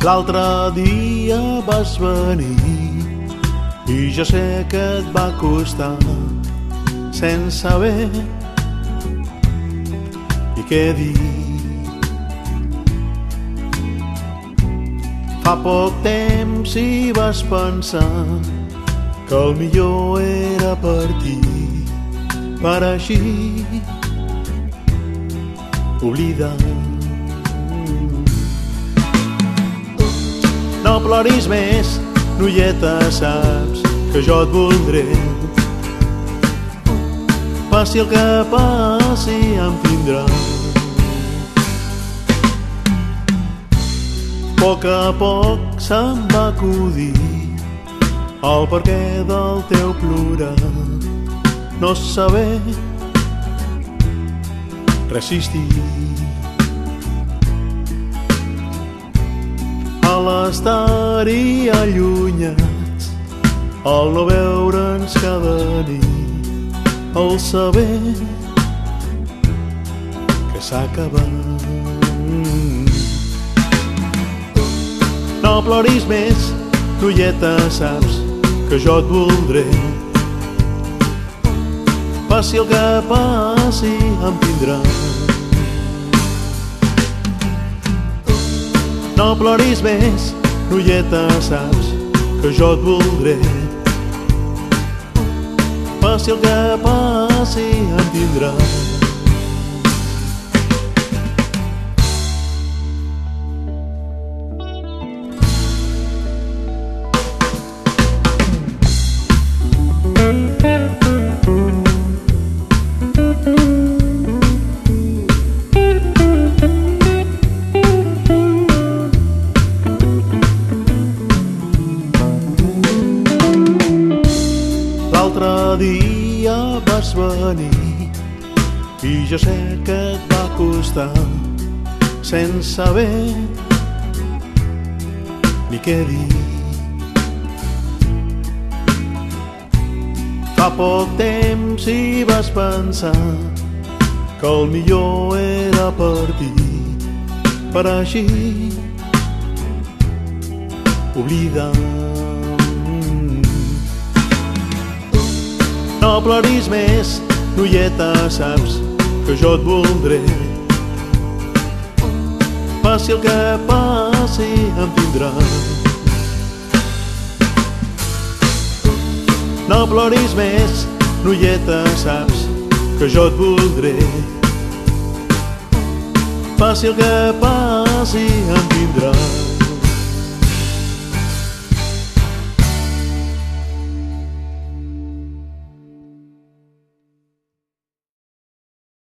L'altre dia vas venir i jo sé que et va costar sense saber i què dir. Fa poc temps hi vas pensar que el millor era partir per així oblidar. No ploris més, noieta, saps que jo et voldré. Passi el que passi, em tindràs. A poc se'm va acudir el perquè del teu plorar. No saber resistir. A l'estar-hi allunyats, al no veure'ns cada nit, al saber que s'ha acabat. No ploris més, noieta, saps que jo et voldré. Passi el que passi, em tindràs. No ploris més, noieta, saps que jo et voldré. Passi el que passi, em tindràs. L'altre dia vas venir i jo sé que et va costar sense saber ni què dir. Fa poc temps hi vas pensar que el millor era partir per així oblidar. No ploris més, noieta, saps que jo et voldré. Passi el que passi, em tindràs. No ploris més, noieta, saps que jo et voldré. Passi el que passi, em tindràs.